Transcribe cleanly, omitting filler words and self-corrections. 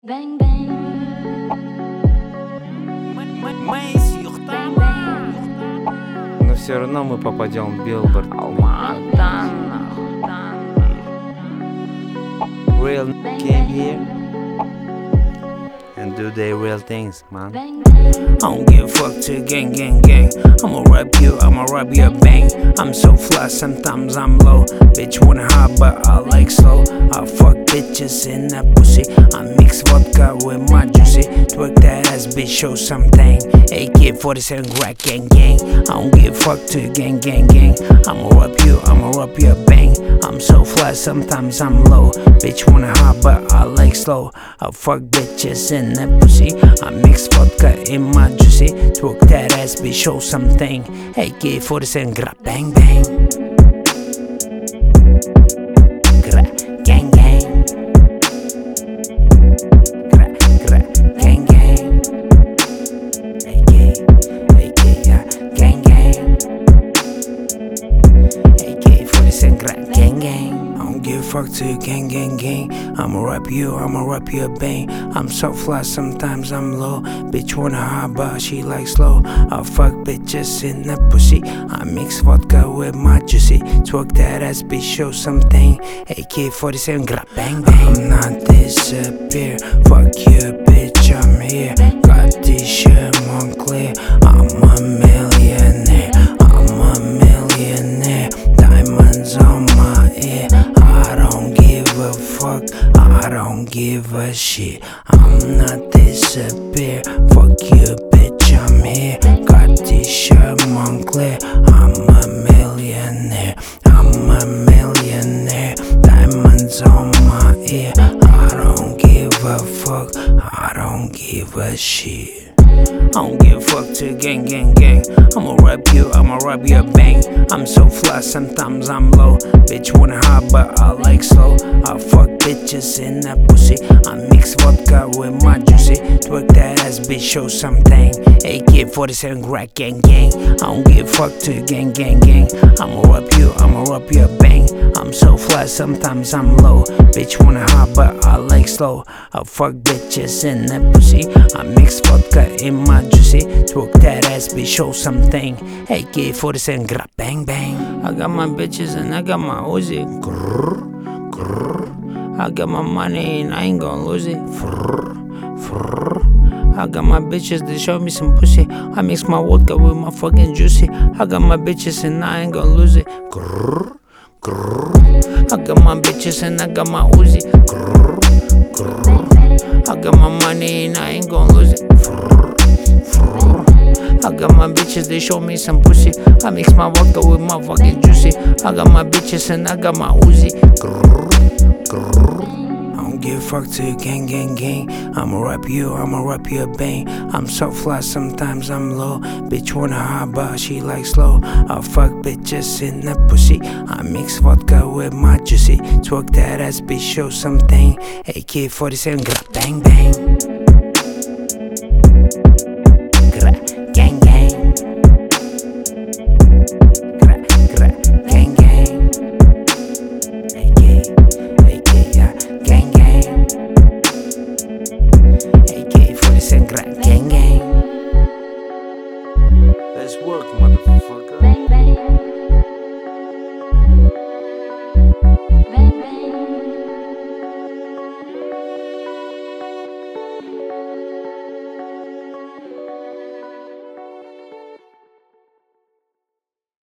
Bang bang. Но все равно мы попадем в Билборд. Real came here and do their real things, man. I don't give a fuck to gang, gang, gang. I'ma rap you, I'ma rap your bang. I'm so fly, sometimes I'm low. Bitch wanna high, but I like slow. I fuck bitches in that pussy. I mix vodka with my juicy. Twerk that ass, bitch, show something. AK-47 crack, gang, gang. I don't give a fuck to gang, gang, gang. I'ma rap you, I'ma rap your bang. I'm so fly, sometimes I'm low. Bitch wanna high, but I like slow. I fuck bitches in that pussy. I mix vodka in my juicy. Twerk that ass, bitch, show something. AK-47 gra bang bang. Gra gang gang. Gra gang gang. AK yeah gang gang. AK-47 gra gang gang. I don't give a fuck to gang gang gang. I'ma rap you, I'ma rap your bang. I'm so fly, sometimes I'm low. Bitch wanna high, but she like slow. I fuck bitches in the pussy. I mix vodka with my juicy. Twerk that ass, bitch, show something. AK-47 gra bang bang. I'm not disappear. Fuck you, bitch, I'm here. Got this shit on clear. I'm a millionaire. I'm a millionaire. Diamonds on my ear. I don't give a fuck. I don't give a shit. I'm not disappear. Fuck you, bitch, I'm here. Got this shirt on clear. I'm a millionaire. I'm a millionaire. Diamonds on my ear. I don't give a fuck. I don't give a shit. I don't give a fuck to gang, gang, gang. I'ma rap you, I'ma rap your bang. I'm so fly, sometimes I'm low. Bitch wanna high, but I like slow. I fuck bitches in that pussy. I mix vodka with my juicy. Twerk that ass, bitch, show something. AK-47 crack, gang, gang. I don't give a fuck to gang, gang, gang. I'ma rap you, I'ma rap your bang. I'm so fly, sometimes I'm low. Bitch wanna high, but I like slow. I fuck bitches in that pussy. I mix vodka in my juicy. Twerk that ass, bitch, show something. AK-47 gra bang bang. I got my bitches and I got my Uzi. Grrr, grrr. I got my money and I ain't gon' lose it. Frrr, frrr. I got my bitches, they show me some pussy. I mix my vodka with my fucking juicy. I got my bitches and I ain't gon' lose it. Grrr, grrr. I got my bitches and I got my Uzi. Grrr, grrr. I got my money and I ain't gon' lose it. Frrr, frrr. I got my bitches, they show me some pussy. I mix my vodka with my fucking juicy. I got my bitches and I got my Uzi. Grrr, grrr. I don't give a fuck to gang, gang, gang. I'ma rap you, I'ma rap your bang. I'm so fly, sometimes I'm low. Bitch wanna high, but she like slow. I fuck bitches in the pussy. I mix vodka with my juicy. Twerk that ass, bitch, show something. AK-47 gra bang bang.